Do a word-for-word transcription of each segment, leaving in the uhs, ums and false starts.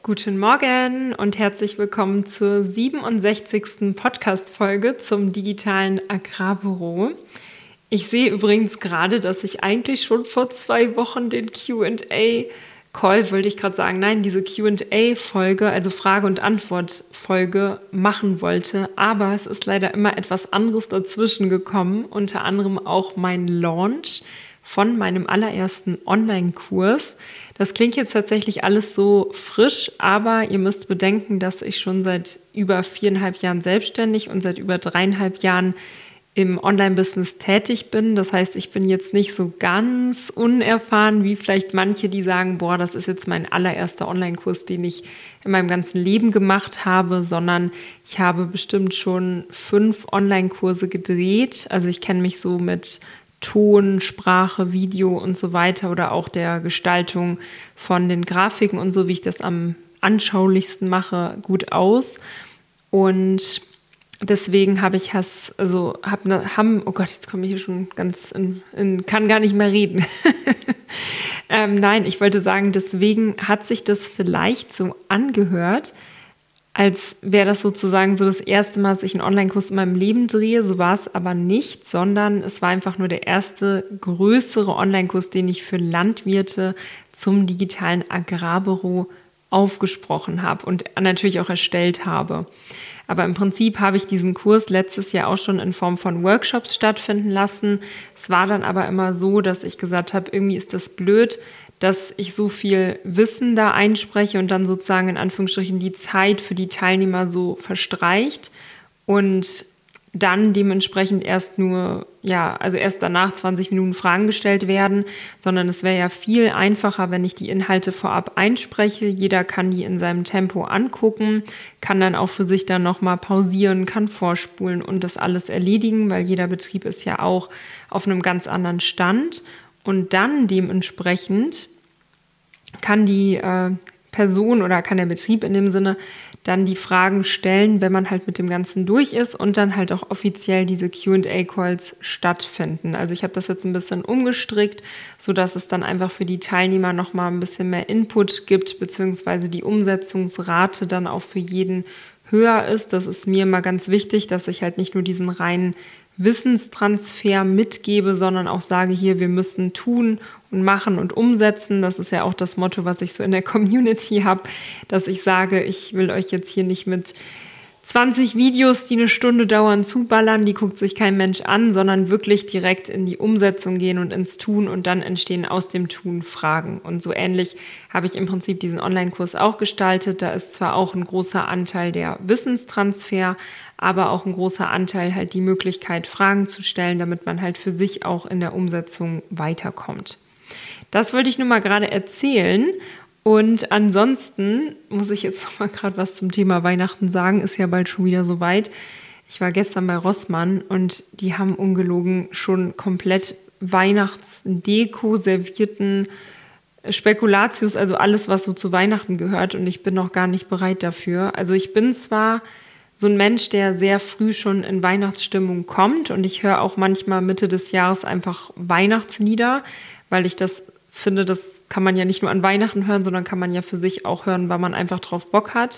Guten Morgen und herzlich willkommen zur siebenundsechzigsten Podcast-Folge zum digitalen Agrarbüro. Ich sehe übrigens gerade, dass ich eigentlich schon vor zwei Wochen den Q and A-Call, wollte ich gerade sagen, nein, diese Q and A-Folge, also Frage- und Antwort-Folge machen wollte, aber es ist leider immer etwas anderes dazwischen gekommen, unter anderem auch mein Launch von meinem allerersten Online-Kurs. Das klingt jetzt tatsächlich alles so frisch, aber ihr müsst bedenken, dass ich schon seit über viereinhalb Jahren selbstständig und seit über dreieinhalb Jahren im Online-Business tätig bin. Das heißt, ich bin jetzt nicht so ganz unerfahren wie vielleicht manche, die sagen, boah, das ist jetzt mein allererster Online-Kurs, den ich in meinem ganzen Leben gemacht habe, sondern ich habe bestimmt schon fünf Online-Kurse gedreht. Also ich kenne mich so mit Ton, Sprache, Video und so weiter oder auch der Gestaltung von den Grafiken und so, wie ich das am anschaulichsten mache, gut aus. Und deswegen habe ich has, also hab ne, haben, oh Gott, jetzt komme ich hier schon ganz in, in kann gar nicht mehr reden. ähm, nein, ich wollte sagen, deswegen hat sich das vielleicht so angehört, als wäre das sozusagen so das erste Mal, dass ich einen Online-Kurs in meinem Leben drehe. So war es aber nicht, sondern es war einfach nur der erste größere Online-Kurs, den ich für Landwirte zum digitalen Agrarbüro aufgesprochen habe und natürlich auch erstellt habe. Aber im Prinzip habe ich diesen Kurs letztes Jahr auch schon in Form von Workshops stattfinden lassen. Es war dann aber immer so, dass ich gesagt habe, irgendwie ist das blöd, dass ich so viel Wissen da einspreche und dann sozusagen in Anführungsstrichen die Zeit für die Teilnehmer so verstreicht und dann dementsprechend erst nur, ja, also erst danach zwanzig Minuten Fragen gestellt werden, sondern es wäre ja viel einfacher, wenn ich die Inhalte vorab einspreche. Jeder kann die in seinem Tempo angucken, kann dann auch für sich dann nochmal pausieren, kann vorspulen und das alles erledigen, weil jeder Betrieb ist ja auch auf einem ganz anderen Stand. Und dann dementsprechend kann die äh, Person oder kann der Betrieb in dem Sinne dann die Fragen stellen, wenn man halt mit dem Ganzen durch ist und dann halt auch offiziell diese Q and A-Calls stattfinden. Also ich habe das jetzt ein bisschen umgestrickt, sodass es dann einfach für die Teilnehmer nochmal ein bisschen mehr Input gibt, beziehungsweise die Umsetzungsrate dann auch für jeden höher ist. Das ist mir immer ganz wichtig, dass ich halt nicht nur diesen reinen Wissenstransfer mitgebe, sondern auch sage, hier, wir müssen tun und machen und umsetzen. Das ist ja auch das Motto, was ich so in der Community habe, dass ich sage, ich will euch jetzt hier nicht mit zwanzig Videos, die eine Stunde dauern, zuballern, die guckt sich kein Mensch an, sondern wirklich direkt in die Umsetzung gehen und ins Tun und dann entstehen aus dem Tun Fragen. Und so ähnlich habe ich im Prinzip diesen Online-Kurs auch gestaltet. Da ist zwar auch ein großer Anteil der Wissenstransfer, aber auch ein großer Anteil halt die Möglichkeit, Fragen zu stellen, damit man halt für sich auch in der Umsetzung weiterkommt. Das wollte ich nur mal gerade erzählen. Und ansonsten muss ich jetzt noch mal gerade was zum Thema Weihnachten sagen, ist ja bald schon wieder soweit. Ich war gestern bei Rossmann und die haben ungelogen schon komplett Weihnachtsdeko, Servietten, Spekulatius, also alles, was so zu Weihnachten gehört und ich bin noch gar nicht bereit dafür. Also ich bin zwar so ein Mensch, der sehr früh schon in Weihnachtsstimmung kommt und ich höre auch manchmal Mitte des Jahres einfach Weihnachtslieder, weil ich das finde, das kann man ja nicht nur an Weihnachten hören, sondern kann man ja für sich auch hören, weil man einfach drauf Bock hat.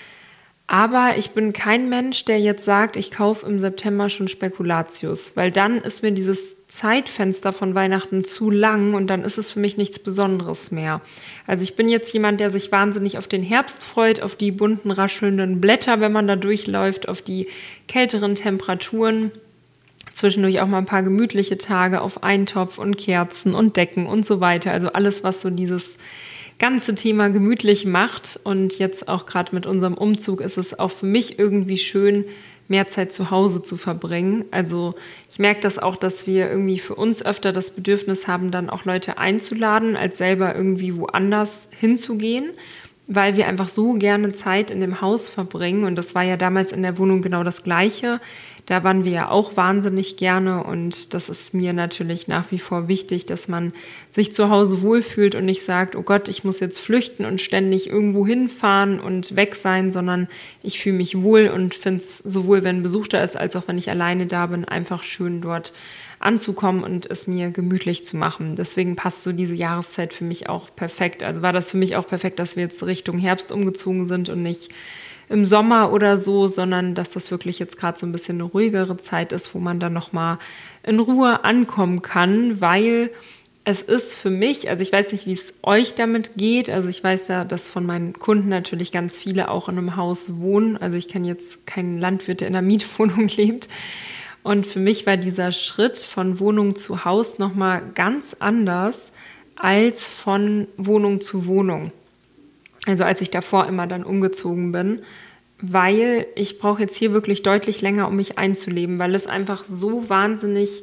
Aber ich bin kein Mensch, der jetzt sagt, ich kaufe im September schon Spekulatius, weil dann ist mir dieses Zeitfenster von Weihnachten zu lang und dann ist es für mich nichts Besonderes mehr. Also ich bin jetzt jemand, der sich wahnsinnig auf den Herbst freut, auf die bunten, raschelnden Blätter, wenn man da durchläuft, auf die kälteren Temperaturen. Zwischendurch auch mal ein paar gemütliche Tage auf Eintopf und Kerzen und Decken und so weiter. Also alles, was so dieses ganze Thema gemütlich macht. Und jetzt auch gerade mit unserem Umzug ist es auch für mich irgendwie schön, mehr Zeit zu Hause zu verbringen. Also ich merke das auch, dass wir irgendwie für uns öfter das Bedürfnis haben, dann auch Leute einzuladen, als selber irgendwie woanders hinzugehen, weil wir einfach so gerne Zeit in dem Haus verbringen. Und das war ja damals in der Wohnung genau das Gleiche. Da waren wir ja auch wahnsinnig gerne und das ist mir natürlich nach wie vor wichtig, dass man sich zu Hause wohlfühlt und nicht sagt, oh Gott, ich muss jetzt flüchten und ständig irgendwo hinfahren und weg sein, sondern ich fühle mich wohl und finde es sowohl, wenn Besuch da ist, als auch wenn ich alleine da bin, einfach schön dort anzukommen und es mir gemütlich zu machen. Deswegen passt so diese Jahreszeit für mich auch perfekt. Also war das für mich auch perfekt, dass wir jetzt Richtung Herbst umgezogen sind und nicht im Sommer oder so, sondern dass das wirklich jetzt gerade so ein bisschen eine ruhigere Zeit ist, wo man dann nochmal in Ruhe ankommen kann, weil es ist für mich, also ich weiß nicht, wie es euch damit geht, also ich weiß ja, dass von meinen Kunden natürlich ganz viele auch in einem Haus wohnen, also ich kenne jetzt keinen Landwirt, der in einer Mietwohnung lebt, und für mich war dieser Schritt von Wohnung zu Haus nochmal ganz anders als von Wohnung zu Wohnung. Also als ich davor immer dann umgezogen bin, weil ich brauche jetzt hier wirklich deutlich länger, um mich einzuleben, weil es einfach so wahnsinnig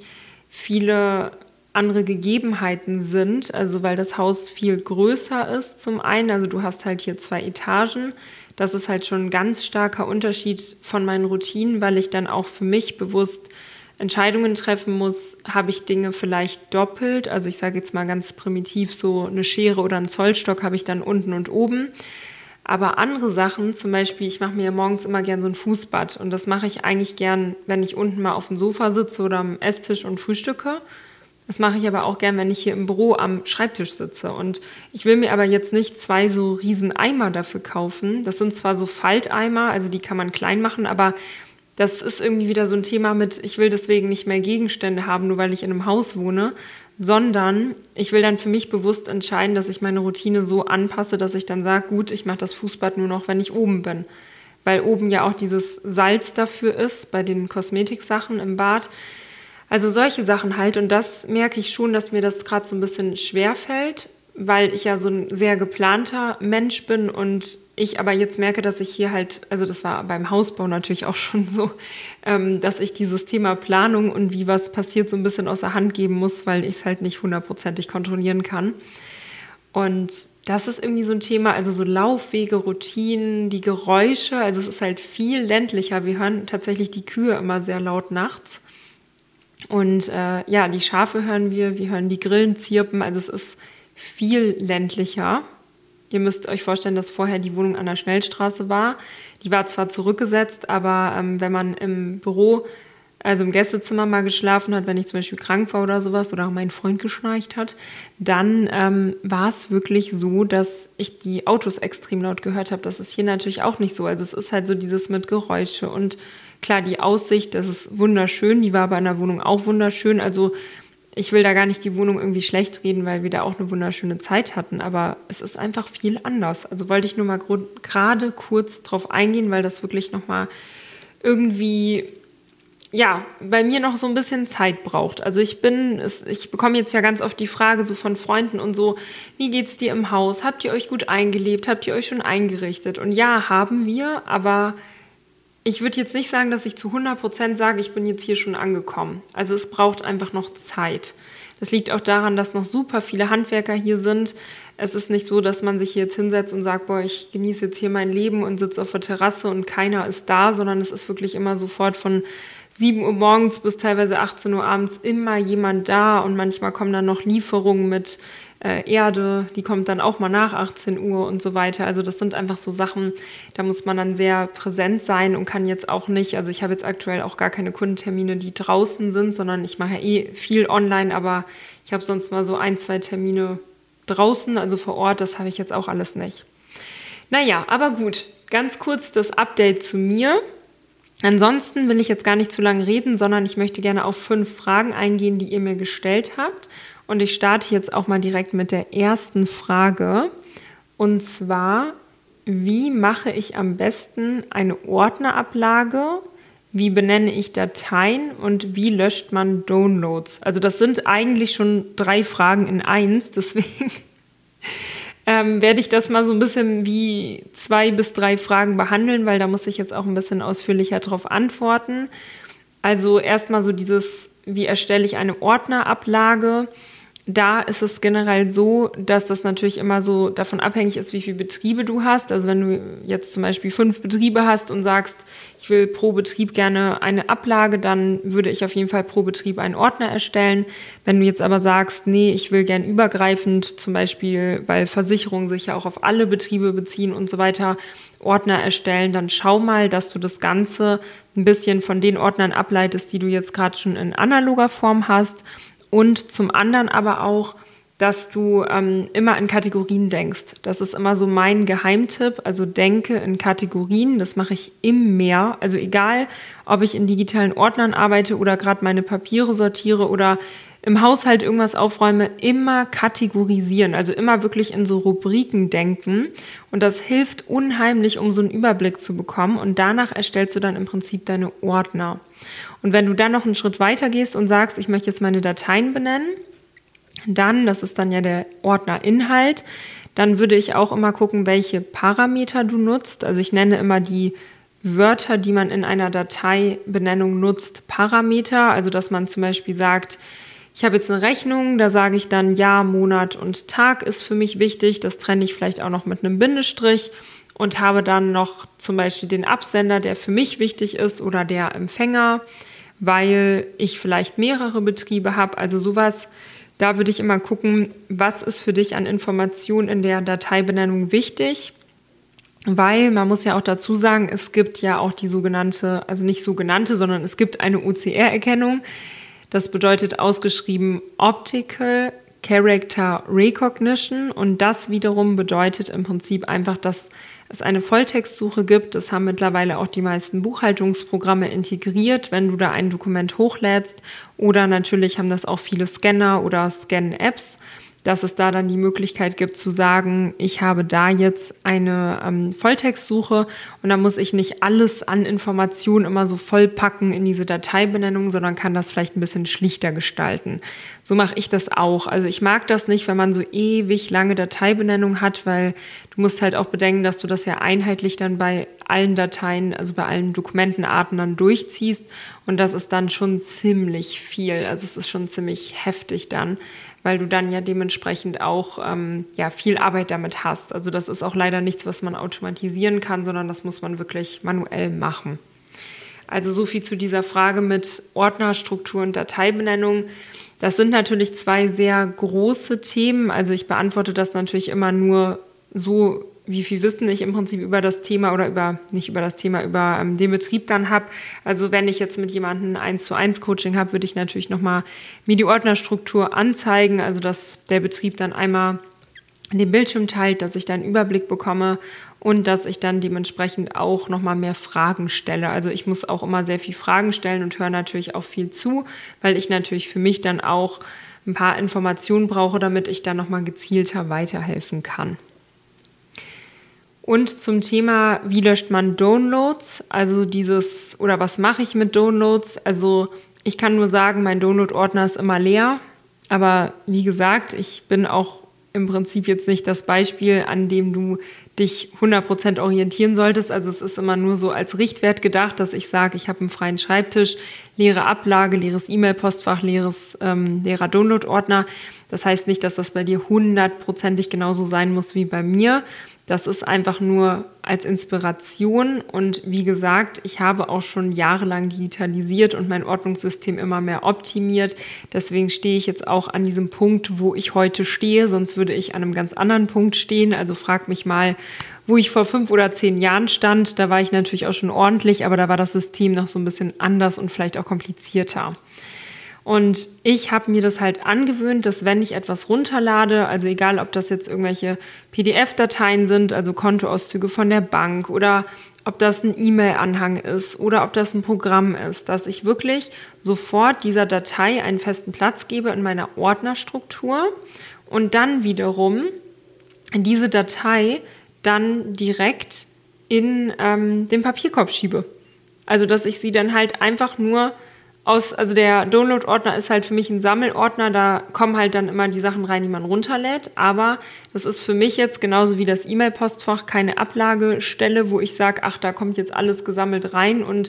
viele andere Gegebenheiten sind, also weil das Haus viel größer ist zum einen, also du hast halt hier zwei Etagen, das ist halt schon ein ganz starker Unterschied von meinen Routinen, weil ich dann auch für mich bewusst Entscheidungen treffen muss, habe ich Dinge vielleicht doppelt, also ich sage jetzt mal ganz primitiv, so eine Schere oder einen Zollstock habe ich dann unten und oben, aber andere Sachen, zum Beispiel, ich mache mir morgens immer gern so ein Fußbad und das mache ich eigentlich gern, wenn ich unten mal auf dem Sofa sitze oder am Esstisch und frühstücke. Das mache ich aber auch gern, wenn ich hier im Büro am Schreibtisch sitze. Und ich will mir aber jetzt nicht zwei so riesen Eimer dafür kaufen. Das sind zwar so Falteimer, also die kann man klein machen, aber das ist irgendwie wieder so ein Thema mit, ich will deswegen nicht mehr Gegenstände haben, nur weil ich in einem Haus wohne, sondern ich will dann für mich bewusst entscheiden, dass ich meine Routine so anpasse, dass ich dann sage, gut, ich mache das Fußbad nur noch, wenn ich oben bin. Weil oben ja auch dieses Salz dafür ist, bei den Kosmetiksachen im Bad. Also solche Sachen halt, und das merke ich schon, dass mir das gerade so ein bisschen schwer fällt, weil ich ja so ein sehr geplanter Mensch bin und ich aber jetzt merke, dass ich hier halt, also das war beim Hausbau natürlich auch schon so, ähm, dass ich dieses Thema Planung und wie was passiert so ein bisschen außer Hand geben muss, weil ich es halt nicht hundertprozentig kontrollieren kann. Und das ist irgendwie so ein Thema, also so Laufwege, Routinen, die Geräusche, also es ist halt viel ländlicher. Wir hören tatsächlich die Kühe immer sehr laut nachts. Und äh, ja, die Schafe hören wir, wir hören die Grillen zirpen, also es ist viel ländlicher. Ihr müsst euch vorstellen, dass vorher die Wohnung an der Schnellstraße war. Die war zwar zurückgesetzt, aber ähm, wenn man im Büro, also im Gästezimmer mal geschlafen hat, wenn ich zum Beispiel krank war oder sowas oder mein Freund geschnarcht hat, dann ähm, war es wirklich so, dass ich die Autos extrem laut gehört habe. Das ist hier natürlich auch nicht so. Also es ist halt so dieses mit Geräusche und klar, die Aussicht, das ist wunderschön, die war aber in der Wohnung auch wunderschön. Also ich will da gar nicht die Wohnung irgendwie schlecht reden, weil wir da auch eine wunderschöne Zeit hatten, aber es ist einfach viel anders. Also wollte ich nur mal gerade kurz drauf eingehen, weil das wirklich nochmal irgendwie, ja, bei mir noch so ein bisschen Zeit braucht. Also ich bin, ich bekomme jetzt ja ganz oft die Frage so von Freunden und so, wie geht's dir im Haus? Habt ihr euch gut eingelebt? Habt ihr euch schon eingerichtet? Und ja, haben wir, aber ich würde jetzt nicht sagen, dass ich zu hundert Prozent sage, ich bin jetzt hier schon angekommen. Also es braucht einfach noch Zeit. Das liegt auch daran, dass noch super viele Handwerker hier sind. Es ist nicht so, dass man sich hier jetzt hinsetzt und sagt, boah, ich genieße jetzt hier mein Leben und sitze auf der Terrasse und keiner ist da, sondern es ist wirklich immer sofort von sieben Uhr morgens bis teilweise achtzehn Uhr abends immer jemand da und manchmal kommen dann noch Lieferungen mit äh, Erde, die kommt dann auch mal nach achtzehn Uhr und so weiter. Also das sind einfach so Sachen, da muss man dann sehr präsent sein und kann jetzt auch nicht, also ich habe jetzt aktuell auch gar keine Kundentermine, die draußen sind, sondern ich mache ja eh viel online, aber ich habe sonst mal so ein, zwei Termine draußen, also vor Ort, das habe ich jetzt auch alles nicht. Naja, aber gut, ganz kurz das Update zu mir. Ansonsten will ich jetzt gar nicht zu lange reden, sondern ich möchte gerne auf fünf Fragen eingehen, die ihr mir gestellt habt. Und ich starte jetzt auch mal direkt mit der ersten Frage. Und zwar, wie mache ich am besten eine Ordnerablage? Wie benenne ich Dateien und wie löscht man Downloads? Also das sind eigentlich schon drei Fragen in eins, deswegen ähm, werde ich das mal so ein bisschen wie zwei bis drei Fragen behandeln, weil da muss ich jetzt auch ein bisschen ausführlicher drauf antworten. Also erstmal so dieses, wie erstelle ich eine Ordnerablage? Da ist es generell so, dass das natürlich immer so davon abhängig ist, wie viele Betriebe du hast. Also wenn du jetzt zum Beispiel fünf Betriebe hast und sagst, ich will pro Betrieb gerne eine Ablage, dann würde ich auf jeden Fall pro Betrieb einen Ordner erstellen. Wenn du jetzt aber sagst, nee, ich will gern übergreifend, zum Beispiel, weil Versicherungen sich ja auch auf alle Betriebe beziehen und so weiter, Ordner erstellen, dann schau mal, dass du das Ganze ein bisschen von den Ordnern ableitest, die du jetzt gerade schon in analoger Form hast. Und zum anderen aber auch, dass du ähm, immer in Kategorien denkst. Das ist immer so mein Geheimtipp. Also denke in Kategorien. Das mache ich immer. Also egal, ob ich in digitalen Ordnern arbeite oder gerade meine Papiere sortiere oder im Haushalt irgendwas aufräume, immer kategorisieren. Also immer wirklich in so Rubriken denken. Und das hilft unheimlich, um so einen Überblick zu bekommen. Und danach erstellst du dann im Prinzip deine Ordner. Und wenn du dann noch einen Schritt weiter gehst und sagst, ich möchte jetzt meine Dateien benennen, dann, das ist dann ja der Ordnerinhalt, dann würde ich auch immer gucken, welche Parameter du nutzt. Also ich nenne immer die Wörter, die man in einer Dateibenennung nutzt, Parameter. Also dass man zum Beispiel sagt, ich habe jetzt eine Rechnung, da sage ich dann Jahr, Monat und Tag ist für mich wichtig. Das trenne ich vielleicht auch noch mit einem Bindestrich und habe dann noch zum Beispiel den Absender, der für mich wichtig ist, oder der Empfänger, weil ich vielleicht mehrere Betriebe habe. Also sowas, da würde ich immer gucken, was ist für dich an Informationen in der Dateibenennung wichtig. Weil man muss ja auch dazu sagen, es gibt ja auch die sogenannte, also nicht sogenannte, sondern es gibt eine O C R-Erkennung. Das bedeutet ausgeschrieben Optical Character Recognition, und das wiederum bedeutet im Prinzip einfach, dass es eine Volltextsuche gibt. Das haben mittlerweile auch die meisten Buchhaltungsprogramme integriert, wenn du da ein Dokument hochlädst, oder natürlich haben das auch viele Scanner oder Scan-Apps, dass es da dann die Möglichkeit gibt zu sagen, ich habe da jetzt eine ähm, Volltextsuche und da muss ich nicht alles an Informationen immer so vollpacken in diese Dateibenennung, sondern kann das vielleicht ein bisschen schlichter gestalten. So mache ich das auch. Also ich mag das nicht, wenn man so ewig lange Dateibenennung hat, weil du musst halt auch bedenken, dass du das ja einheitlich dann bei allen Dateien, also bei allen Dokumentenarten dann durchziehst, und das ist dann schon ziemlich viel. Also es ist schon ziemlich heftig dann, weil du dann ja dementsprechend auch ähm, ja, viel Arbeit damit hast. Also das ist auch leider nichts, was man automatisieren kann, sondern das muss man wirklich manuell machen. Also so viel zu dieser Frage mit Ordnerstruktur und Dateibenennung. Das sind natürlich zwei sehr große Themen. Also ich beantworte das natürlich immer nur so, wie viel Wissen ich im Prinzip über das Thema oder über, nicht über das Thema, über ähm, den Betrieb dann habe. Also wenn ich jetzt mit jemandem ein eins zu eins Coaching habe, würde ich natürlich nochmal mir die Ordnerstruktur anzeigen, also dass der Betrieb dann einmal den Bildschirm teilt, dass ich dann einen Überblick bekomme und dass ich dann dementsprechend auch nochmal mehr Fragen stelle. Also ich muss auch immer sehr viel Fragen stellen und höre natürlich auch viel zu, weil ich natürlich für mich dann auch ein paar Informationen brauche, damit ich dann nochmal gezielter weiterhelfen kann. Und zum Thema, wie löscht man Downloads, also dieses, oder was mache ich mit Downloads? Also ich kann nur sagen, mein Download-Ordner ist immer leer, aber wie gesagt, ich bin auch im Prinzip jetzt nicht das Beispiel, an dem du dich hundert Prozent orientieren solltest. Also es ist immer nur so als Richtwert gedacht, dass ich sage, ich habe einen freien Schreibtisch, leere Ablage, leeres E-Mail-Postfach, leeres, ähm, leerer Download-Ordner. Das heißt nicht, dass das bei dir hundertprozentig genauso sein muss wie bei mir. Das ist einfach nur als Inspiration, und wie gesagt, ich habe auch schon jahrelang digitalisiert und mein Ordnungssystem immer mehr optimiert. Deswegen stehe ich jetzt auch an diesem Punkt, wo ich heute stehe, sonst würde ich an einem ganz anderen Punkt stehen. Also frag mich mal, wo ich vor fünf oder zehn Jahren stand. Da war ich natürlich auch schon ordentlich, aber da war das System noch so ein bisschen anders und vielleicht auch komplizierter. Und ich habe mir das halt angewöhnt, dass wenn ich etwas runterlade, also egal, ob das jetzt irgendwelche P D F-Dateien sind, also Kontoauszüge von der Bank, oder ob das ein E-Mail-Anhang ist oder ob das ein Programm ist, dass ich wirklich sofort dieser Datei einen festen Platz gebe in meiner Ordnerstruktur und dann wiederum diese Datei dann direkt in ähm, den Papierkorb schiebe. Also dass ich sie dann halt einfach nur Aus, also der Download-Ordner ist halt für mich ein Sammelordner, da kommen halt dann immer die Sachen rein, die man runterlädt, aber das ist für mich jetzt genauso wie das E-Mail-Postfach keine Ablagestelle, wo ich sage, ach, da kommt jetzt alles gesammelt rein und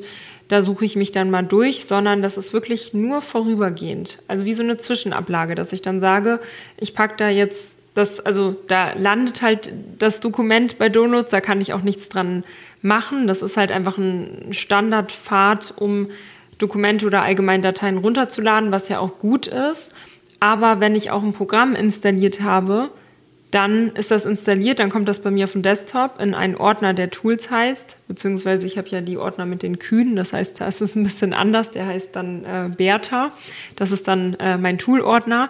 da suche ich mich dann mal durch, sondern das ist wirklich nur vorübergehend. Also wie so eine Zwischenablage, dass ich dann sage, ich packe da jetzt das, also da landet halt das Dokument bei Downloads, da kann ich auch nichts dran machen. Das ist halt einfach ein Standardpfad, um Dokumente oder allgemein Dateien runterzuladen, was ja auch gut ist. Aber wenn ich auch ein Programm installiert habe, dann ist das installiert, dann kommt das bei mir auf den Desktop in einen Ordner, der Tools heißt, beziehungsweise ich habe ja die Ordner mit den Kühen, das heißt, da ist es ein bisschen anders, der heißt dann äh, Bertha, das ist dann äh, mein Tool-Ordner.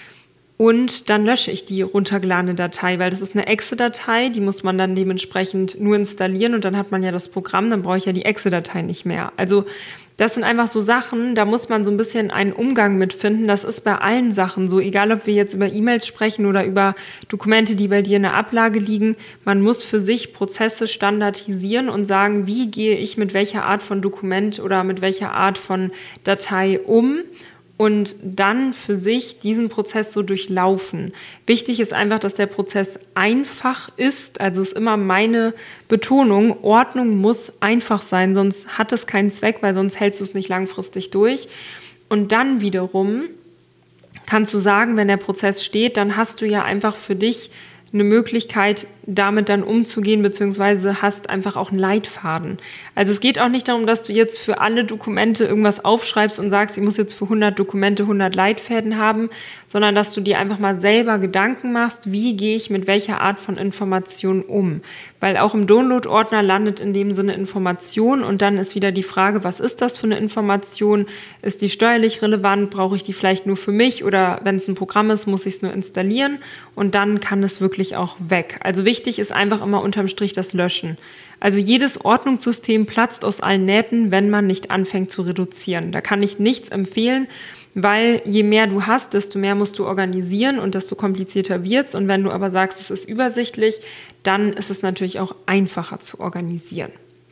Und dann lösche ich die runtergeladene Datei, weil das ist eine Exe-Datei, die muss man dann dementsprechend nur installieren und dann hat man ja das Programm, dann brauche ich ja die Exe-Datei nicht mehr. Also das sind einfach so Sachen, da muss man so ein bisschen einen Umgang mit finden. Das ist bei allen Sachen so, egal ob wir jetzt über E-Mails sprechen oder über Dokumente, die bei dir in der Ablage liegen. Man muss für sich Prozesse standardisieren und sagen, wie gehe ich mit welcher Art von Dokument oder mit welcher Art von Datei um. Und dann für sich diesen Prozess so durchlaufen. Wichtig ist einfach, dass der Prozess einfach ist. Also ist immer meine Betonung, Ordnung muss einfach sein, sonst hat es keinen Zweck, weil sonst hältst du es nicht langfristig durch. Und dann wiederum kannst du sagen, wenn der Prozess steht, dann hast du ja einfach für dich eine Möglichkeit, damit dann umzugehen, beziehungsweise hast einfach auch einen Leitfaden. Also es geht auch nicht darum, dass du jetzt für alle Dokumente irgendwas aufschreibst und sagst, ich muss jetzt für hundert Dokumente hundert Leitfäden haben, sondern dass du dir einfach mal selber Gedanken machst, wie gehe ich mit welcher Art von Information um. Weil auch im Download-Ordner landet in dem Sinne Information und dann ist wieder die Frage, was ist das für eine Information? Ist die steuerlich relevant? Brauche ich die vielleicht nur für mich oder wenn es ein Programm ist, muss ich es nur installieren und dann kann es wirklich auch weg. Also wichtig ist einfach immer unterm Strich das Löschen. Also jedes Ordnungssystem platzt aus allen Nähten, wenn man nicht anfängt zu reduzieren. Da kann ich nichts empfehlen, weil je mehr du hast, desto mehr musst du organisieren und desto komplizierter wird's. Und wenn du aber sagst, es ist übersichtlich, dann ist es natürlich auch einfacher zu organisieren.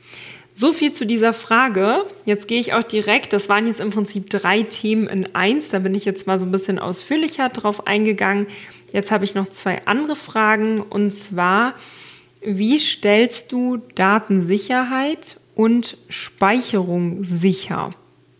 So viel zu dieser Frage. Jetzt gehe ich auch direkt, das waren jetzt im Prinzip drei Themen in eins, da bin ich jetzt mal so ein bisschen ausführlicher drauf eingegangen. Jetzt habe ich noch zwei andere Fragen und zwar, wie stellst du Datensicherheit und Speicherung sicher?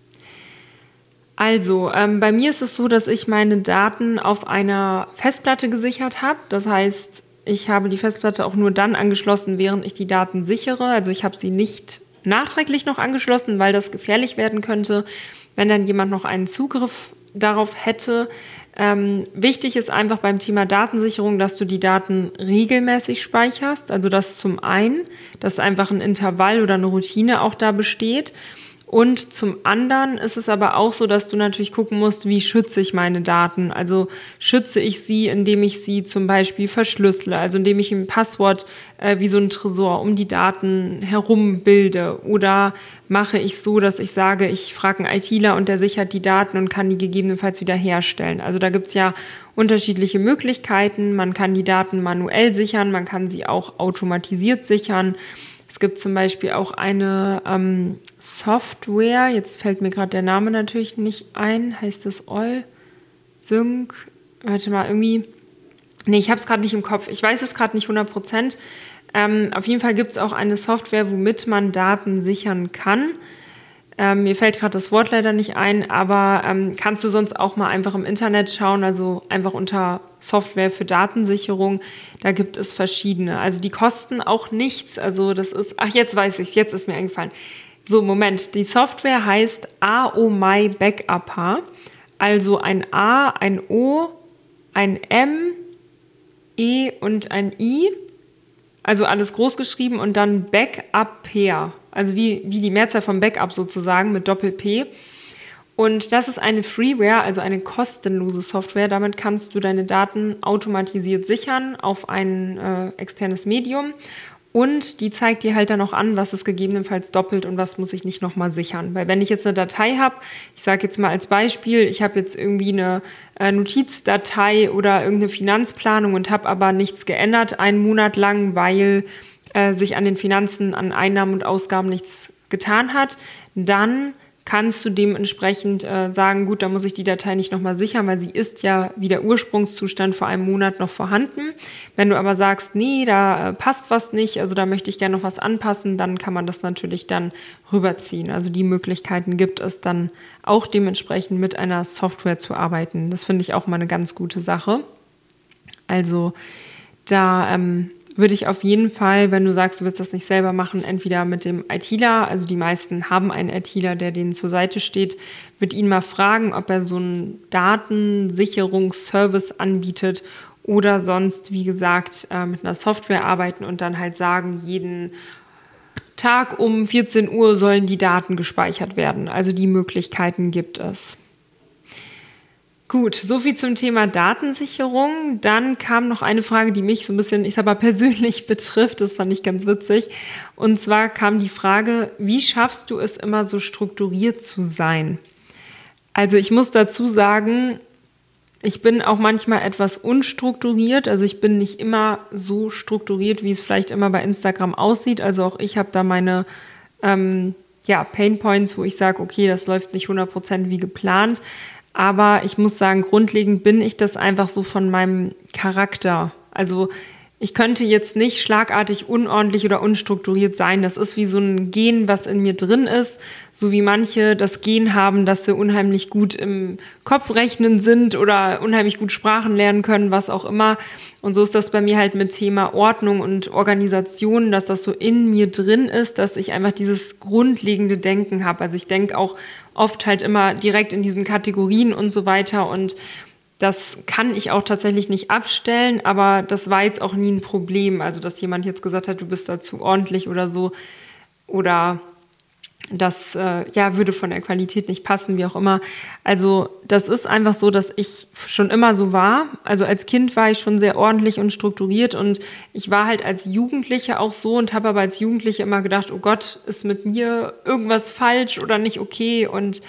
Also, ähm, bei mir ist es so, dass ich meine Daten auf einer Festplatte gesichert habe. Das heißt, ich habe die Festplatte auch nur dann angeschlossen, während ich die Daten sichere. Also ich habe sie nicht nachträglich noch angeschlossen, weil das gefährlich werden könnte, wenn dann jemand noch einen Zugriff darauf hätte. Ähm, wichtig ist einfach beim Thema Datensicherung, dass du die Daten regelmäßig speicherst. Also das zum einen, dass einfach ein Intervall oder eine Routine auch da besteht. Und zum anderen ist es aber auch so, dass du natürlich gucken musst, wie schütze ich meine Daten. Also schütze ich sie, indem ich sie zum Beispiel verschlüssele, also indem ich ein Passwort äh, wie so ein Tresor um die Daten herum bilde. Oder mache ich so, dass ich sage, ich frage einen ITler und der sichert die Daten und kann die gegebenenfalls wieder herstellen. Also da gibt es ja unterschiedliche Möglichkeiten. Man kann die Daten manuell sichern, man kann sie auch automatisiert sichern. Es gibt zum Beispiel auch eine ähm, Software, jetzt fällt mir gerade der Name natürlich nicht ein, heißt das All Sync? Warte mal, irgendwie, nee, ich habe es gerade nicht im Kopf, ich weiß es gerade nicht hundert Prozent. Ähm, auf jeden Fall gibt es auch eine Software, womit man Daten sichern kann. Ähm, mir fällt gerade das Wort leider nicht ein, aber ähm, kannst du sonst auch mal einfach im Internet schauen, also einfach unter Software für Datensicherung, da gibt es verschiedene. Also die kosten auch nichts, also das ist, ach jetzt weiß ich es, jetzt ist mir eingefallen. So, Moment, die Software heißt Aomai Backup, also ein A, ein O, ein M, E und ein I, also alles groß geschrieben und dann Backup Pair. Also wie, wie die Mehrzahl vom Backup sozusagen mit Doppel-P. Und das ist eine Freeware, also eine kostenlose Software. Damit kannst du deine Daten automatisiert sichern auf ein äh, externes Medium. Und die zeigt dir halt dann auch an, was es gegebenenfalls doppelt und was muss ich nicht nochmal sichern. Weil wenn ich jetzt eine Datei habe, ich sage jetzt mal als Beispiel, ich habe jetzt irgendwie eine äh, Notizdatei oder irgendeine Finanzplanung und habe aber nichts geändert einen Monat lang, weil äh, sich an den Finanzen, an Einnahmen und Ausgaben nichts getan hat, dann kannst du dementsprechend äh, sagen, gut, da muss ich die Datei nicht nochmal sichern, weil sie ist ja wie der Ursprungszustand vor einem Monat noch vorhanden. Wenn du aber sagst, nee, da äh, passt was nicht, also da möchte ich gerne noch was anpassen, dann kann man das natürlich dann rüberziehen. Also die Möglichkeiten gibt es dann auch dementsprechend mit einer Software zu arbeiten. Das finde ich auch mal eine ganz gute Sache. Also da ähm, würde ich auf jeden Fall, wenn du sagst, du willst das nicht selber machen, entweder mit dem ITler, also die meisten haben einen ITler, der denen zur Seite steht, würde ihn mal fragen, ob er so einen Datensicherungsservice anbietet oder sonst, wie gesagt, äh, mit einer Software arbeiten und dann halt sagen, jeden Tag um vierzehn Uhr sollen die Daten gespeichert werden. Also die Möglichkeiten gibt es. Gut, soviel zum Thema Datensicherung. Dann kam noch eine Frage, die mich so ein bisschen, ich sag mal, persönlich betrifft. Das fand ich ganz witzig. Und zwar kam die Frage, wie schaffst du es immer so strukturiert zu sein? Also ich muss dazu sagen, ich bin auch manchmal etwas unstrukturiert. Also ich bin nicht immer so strukturiert, wie es vielleicht immer bei Instagram aussieht. Also auch ich habe da meine ähm, ja, Painpoints, wo ich sage, okay, das läuft nicht hundert Prozent wie geplant. Aber ich muss sagen, grundlegend bin ich das einfach so von meinem Charakter. Also ich könnte jetzt nicht schlagartig unordentlich oder unstrukturiert sein. Das ist wie so ein Gen, was in mir drin ist. So wie manche das Gen haben, dass sie unheimlich gut im Kopf rechnen sind oder unheimlich gut Sprachen lernen können, was auch immer. Und so ist das bei mir halt mit Thema Ordnung und Organisation, dass das so in mir drin ist, dass ich einfach dieses grundlegende Denken habe. Also ich denke auch oft halt immer direkt in diesen Kategorien und so weiter und das kann ich auch tatsächlich nicht abstellen, aber das war jetzt auch nie ein Problem. Also, dass jemand jetzt gesagt hat, du bist da zu ordentlich oder so. Oder das äh, ja, würde von der Qualität nicht passen, wie auch immer. Also, das ist einfach so, dass ich schon immer so war. Also, als Kind war ich schon sehr ordentlich und strukturiert. Und ich war halt als Jugendliche auch so und habe aber als Jugendliche immer gedacht, oh Gott, ist mit mir irgendwas falsch oder nicht okay? Und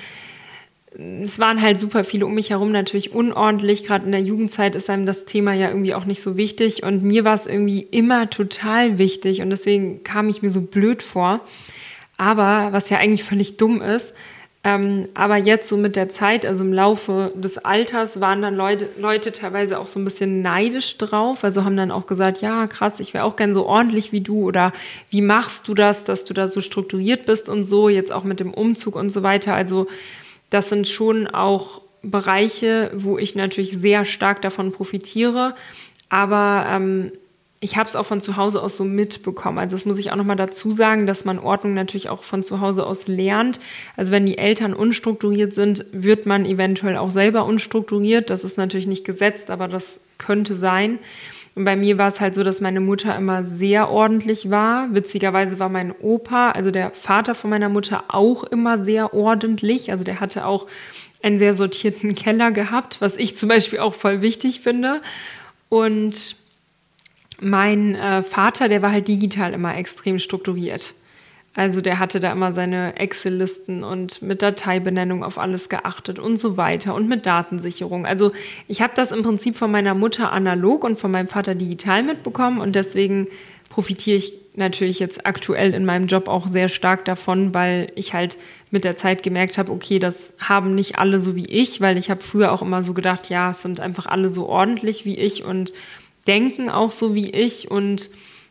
es waren halt super viele um mich herum natürlich unordentlich. Gerade in der Jugendzeit ist einem das Thema ja irgendwie auch nicht so wichtig. Und mir war es irgendwie immer total wichtig. Und deswegen kam ich mir so blöd vor. Aber, was ja eigentlich völlig dumm ist, ähm, aber jetzt so mit der Zeit, also im Laufe des Alters, waren dann Leute, Leute teilweise auch so ein bisschen neidisch drauf. Also haben dann auch gesagt, ja krass, ich wäre auch gern so ordentlich wie du. Oder wie machst du das, dass du da so strukturiert bist und so. Jetzt auch mit dem Umzug und so weiter. Also das sind schon auch Bereiche, wo ich natürlich sehr stark davon profitiere, aber ähm, ich habe es auch von zu Hause aus so mitbekommen. Also das muss ich auch nochmal dazu sagen, dass man Ordnung natürlich auch von zu Hause aus lernt. Also wenn die Eltern unstrukturiert sind, wird man eventuell auch selber unstrukturiert. Das ist natürlich nicht gesetzt, aber das könnte sein. Und bei mir war es halt so, dass meine Mutter immer sehr ordentlich war. Witzigerweise war mein Opa, also der Vater von meiner Mutter, auch immer sehr ordentlich. Also der hatte auch einen sehr sortierten Keller gehabt, was ich zum Beispiel auch voll wichtig finde. Und mein äh, Vater, der war halt digital immer extrem strukturiert. Also der hatte da immer seine Excel-Listen und mit Dateibenennung auf alles geachtet und so weiter und mit Datensicherung. Also ich habe das im Prinzip von meiner Mutter analog und von meinem Vater digital mitbekommen und deswegen profitiere ich natürlich jetzt aktuell in meinem Job auch sehr stark davon, weil ich halt mit der Zeit gemerkt habe, okay, das haben nicht alle so wie ich, weil ich habe früher auch immer so gedacht, ja, es sind einfach alle so ordentlich wie ich und denken auch so wie ich und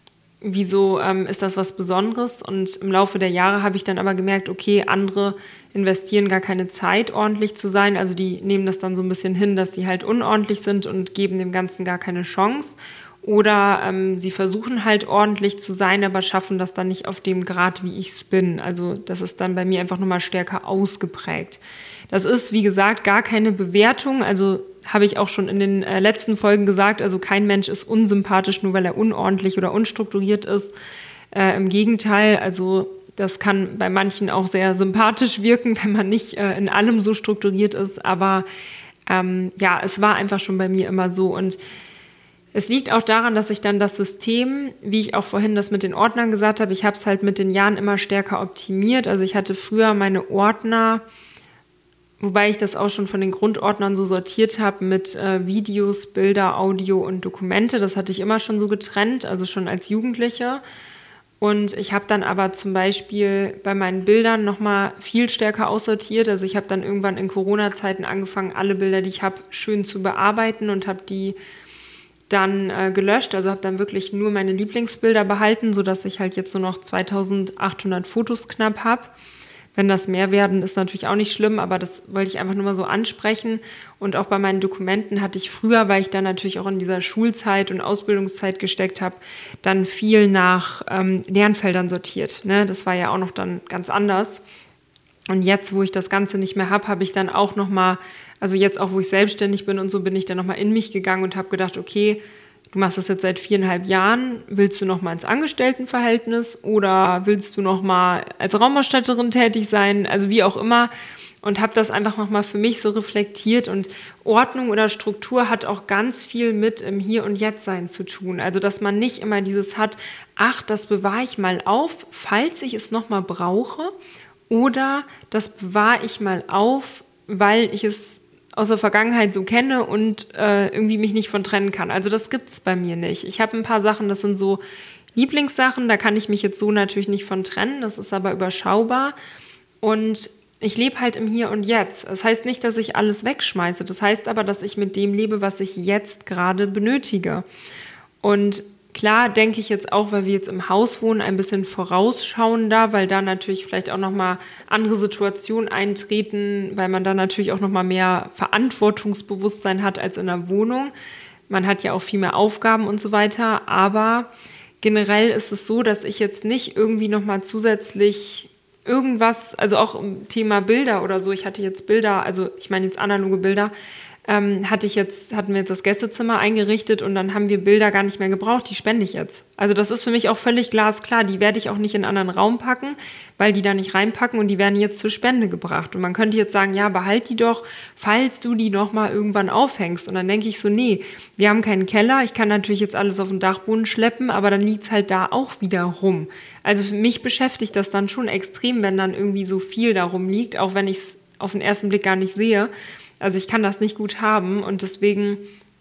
wieso ähm, ist das was Besonderes? Und im Laufe der Jahre habe ich dann aber gemerkt, okay, andere investieren gar keine Zeit, ordentlich zu sein. Also die nehmen das dann so ein bisschen hin, dass sie halt unordentlich sind und geben dem Ganzen gar keine Chance. Oder ähm, sie versuchen halt ordentlich zu sein, aber schaffen das dann nicht auf dem Grad, wie ich es bin. Also das ist dann bei mir einfach nochmal stärker ausgeprägt. Das ist, wie gesagt, gar keine Bewertung. Also habe ich auch schon in den äh, letzten Folgen gesagt, also kein Mensch ist unsympathisch, nur weil er unordentlich oder unstrukturiert ist. Äh, im Gegenteil, also das kann bei manchen auch sehr sympathisch wirken, wenn man nicht äh, in allem so strukturiert ist. Aber ähm, ja, es war einfach schon bei mir immer so. Und es liegt auch daran, dass ich dann das System, wie ich auch vorhin das mit den Ordnern gesagt habe, ich habe es halt mit den Jahren immer stärker optimiert. Also ich hatte früher meine Ordner, wobei ich das auch schon von den Grundordnern so sortiert habe mit äh, Videos, Bilder, Audio und Dokumente. Das hatte ich immer schon so getrennt, also schon als Jugendliche. Und ich habe dann aber zum Beispiel bei meinen Bildern nochmal viel stärker aussortiert. Also ich habe dann irgendwann in Corona-Zeiten angefangen, alle Bilder, die ich habe, schön zu bearbeiten und habe die dann äh, gelöscht. Also habe dann wirklich nur meine Lieblingsbilder behalten, sodass ich halt jetzt nur noch zweitausendachthundert Fotos knapp habe. Wenn das mehr werden, ist natürlich auch nicht schlimm, aber das wollte ich einfach nur mal so ansprechen. Und auch bei meinen Dokumenten hatte ich früher, weil ich dann natürlich auch in dieser Schulzeit und Ausbildungszeit gesteckt habe, dann viel nach ähm, Lernfeldern sortiert. Ne? Das war ja auch noch dann ganz anders. Und jetzt, wo ich das Ganze nicht mehr habe, habe ich dann auch nochmal, also jetzt auch, wo ich selbstständig bin und so, bin ich dann nochmal in mich gegangen und habe gedacht, okay, du machst das jetzt seit viereinhalb Jahren, willst du noch mal ins Angestelltenverhältnis oder willst du noch mal als Raumausstatterin tätig sein, also wie auch immer, und habe das einfach noch mal für mich so reflektiert. Und Ordnung oder Struktur hat auch ganz viel mit im Hier und Jetzt sein zu tun, also dass man nicht immer dieses hat, ach, das bewahre ich mal auf, falls ich es noch mal brauche, oder das bewahre ich mal auf, weil ich es aus der Vergangenheit so kenne und äh, irgendwie mich nicht von trennen kann. Also das gibt's bei mir nicht. Ich habe ein paar Sachen, das sind so Lieblingssachen, da kann ich mich jetzt so natürlich nicht von trennen, das ist aber überschaubar. Und ich lebe halt im Hier und Jetzt. Das heißt nicht, dass ich alles wegschmeiße, das heißt aber, dass ich mit dem lebe, was ich jetzt gerade benötige. Und klar denke ich jetzt auch, weil wir jetzt im Haus wohnen, ein bisschen vorausschauender, weil da natürlich vielleicht auch nochmal andere Situationen eintreten, weil man da natürlich auch nochmal mehr Verantwortungsbewusstsein hat als in der Wohnung. Man hat ja auch viel mehr Aufgaben und so weiter, aber generell ist es so, dass ich jetzt nicht irgendwie nochmal zusätzlich irgendwas, also auch im Thema Bilder oder so, ich hatte jetzt Bilder, also ich meine jetzt analoge Bilder, Ähm, hatte ich jetzt, hatten wir jetzt das Gästezimmer eingerichtet und dann haben wir Bilder gar nicht mehr gebraucht, die spende ich jetzt. Also das ist für mich auch völlig glasklar, die werde ich auch nicht in einen anderen Raum packen, weil die da nicht reinpacken und die werden jetzt zur Spende gebracht. Und man könnte jetzt sagen, ja, behalt die doch, falls du die nochmal irgendwann aufhängst. Und dann denke ich so, nee, wir haben keinen Keller, ich kann natürlich jetzt alles auf den Dachboden schleppen, aber dann liegt es halt da auch wieder rum. Also für mich beschäftigt das dann schon extrem, wenn dann irgendwie so viel darum liegt, auch wenn ich es auf den ersten Blick gar nicht sehe. Also ich kann das nicht gut haben und deswegen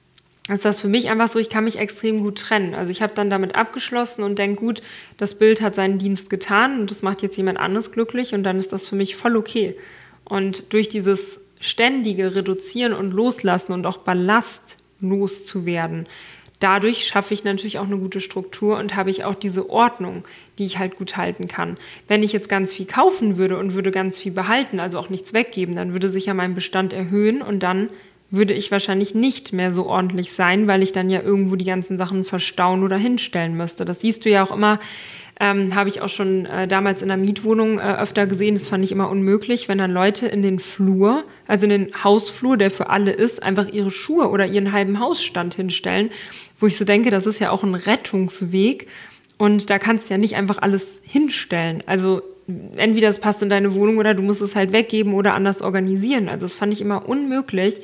ist das für mich einfach so, ich kann mich extrem gut trennen. Also ich habe dann damit abgeschlossen und denke, gut, das Bild hat seinen Dienst getan und das macht jetzt jemand anderes glücklich und dann ist das für mich voll okay. Und durch dieses ständige Reduzieren und Loslassen und auch Ballast loszuwerden, dadurch schaffe ich natürlich auch eine gute Struktur und habe ich auch diese Ordnung, die ich halt gut halten kann. Wenn ich jetzt ganz viel kaufen würde und würde ganz viel behalten, also auch nichts weggeben, dann würde sich ja mein Bestand erhöhen und dann würde ich wahrscheinlich nicht mehr so ordentlich sein, weil ich dann ja irgendwo die ganzen Sachen verstauen oder hinstellen müsste. Das siehst du ja auch immer, ähm, habe ich auch schon äh, damals in der Mietwohnung äh, öfter gesehen. Das fand ich immer unmöglich, wenn dann Leute in den Flur, also in den Hausflur, der für alle ist, einfach ihre Schuhe oder ihren halben Hausstand hinstellen, wo ich so denke, das ist ja auch ein Rettungsweg und da kannst du ja nicht einfach alles hinstellen. Also entweder es passt in deine Wohnung oder du musst es halt weggeben oder anders organisieren. Also das fand ich immer unmöglich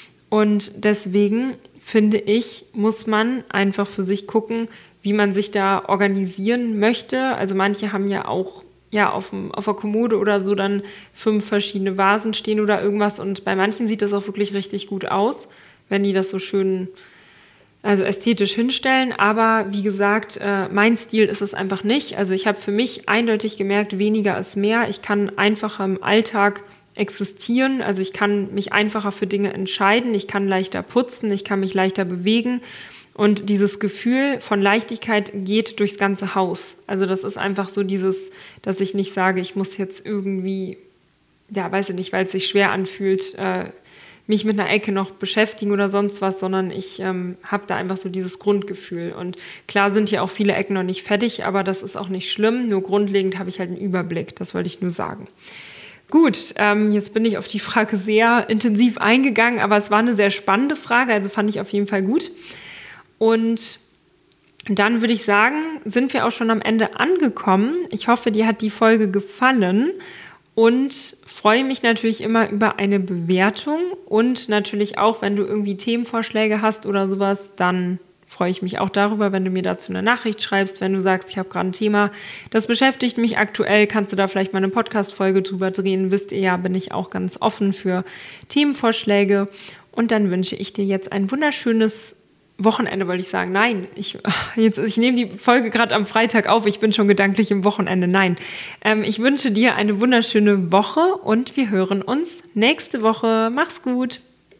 und deswegen finde ich, muss man einfach für sich gucken, wie man sich da organisieren möchte. Also manche haben ja auch ja, auf, dem, auf der Kommode oder so dann fünf verschiedene Vasen stehen oder irgendwas und bei manchen sieht das auch wirklich richtig gut aus, wenn die das so schön also ästhetisch hinstellen, aber wie gesagt, äh, mein Stil ist es einfach nicht. Also ich habe für mich eindeutig gemerkt, weniger ist mehr. Ich kann einfacher im Alltag existieren, also ich kann mich einfacher für Dinge entscheiden, ich kann leichter putzen, ich kann mich leichter bewegen und dieses Gefühl von Leichtigkeit geht durchs ganze Haus. Also das ist einfach so dieses, dass ich nicht sage, ich muss jetzt irgendwie, ja, weiß ich nicht, weil es sich schwer anfühlt, äh, mich mit einer Ecke noch beschäftigen oder sonst was, sondern ich ähm, habe da einfach so dieses Grundgefühl. Und klar sind hier auch viele Ecken noch nicht fertig, aber das ist auch nicht schlimm. Nur grundlegend habe ich halt einen Überblick, das wollte ich nur sagen. Gut, ähm, jetzt bin ich auf die Frage sehr intensiv eingegangen, aber es war eine sehr spannende Frage, also fand ich auf jeden Fall gut. Und dann würde ich sagen, sind wir auch schon am Ende angekommen. Ich hoffe, dir hat die Folge gefallen. Und freue mich natürlich immer über eine Bewertung und natürlich auch, wenn du irgendwie Themenvorschläge hast oder sowas, dann freue ich mich auch darüber, wenn du mir dazu eine Nachricht schreibst, wenn du sagst, ich habe gerade ein Thema, das beschäftigt mich aktuell, kannst du da vielleicht mal eine Podcast-Folge drüber drehen, wisst ihr ja, bin ich auch ganz offen für Themenvorschläge und dann wünsche ich dir jetzt ein wunderschönes Wochenende wollte ich sagen. Nein, ich, jetzt, ich nehme die Folge gerade am Freitag auf. Ich bin schon gedanklich im Wochenende. Nein, ähm, ich wünsche dir eine wunderschöne Woche und wir hören uns nächste Woche. Mach's gut.